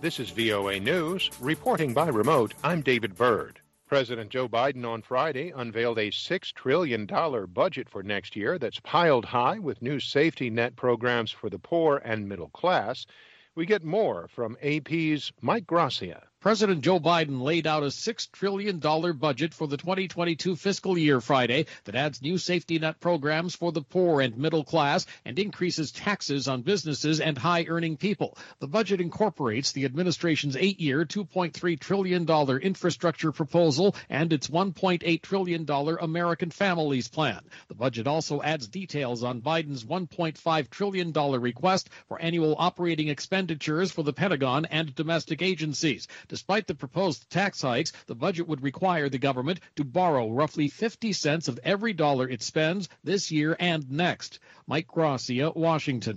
This is VOA News. Reporting by remote, I'm David Byrd. President Joe Biden on Friday unveiled a $6 trillion budget for next year that's piled high with new safety net programs for the poor and middle class. We get more from AP's Mike Gracia. President Joe Biden laid out a $6 trillion budget for the 2022 fiscal year Friday that adds new safety net programs for the poor and middle class and increases taxes on businesses and high-earning people. The budget incorporates the administration's 8-year, $2.3 trillion infrastructure proposal and its $1.8 trillion American Families Plan. The budget also adds details on Biden's $1.5 trillion request for annual operating expenditures for the Pentagon and domestic agencies. Despite the proposed tax hikes, the budget would require the government to borrow roughly 50 cents of every dollar it spends this year and next. Mike Gracia, Washington.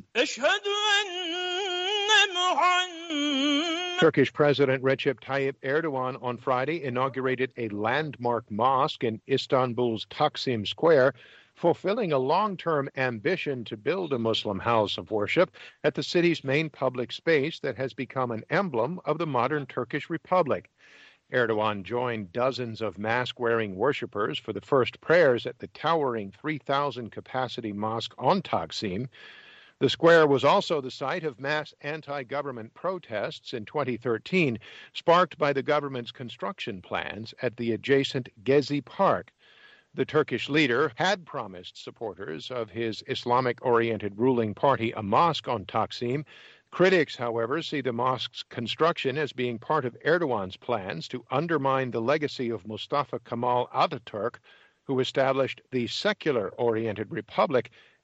Turkish President Recep Tayyip Erdogan on Friday inaugurated a landmark mosque in Istanbul's Taksim Square, fulfilling a long-term ambition to build a Muslim house of worship at the city's main public space that has become an emblem of the modern Turkish Republic. Erdogan joined dozens of mask-wearing worshippers for the first prayers at the towering 3,000-capacity mosque on Taksim. The square was also the site of mass anti-government protests in 2013, sparked by the government's construction plans at the adjacent Gezi Park. The Turkish leader had promised supporters of his Islamic-oriented ruling party a mosque on Taksim. Critics, however, see the mosque's construction as being part of Erdogan's plans to undermine the legacy of Mustafa Kemal Ataturk, who established the secular-oriented republic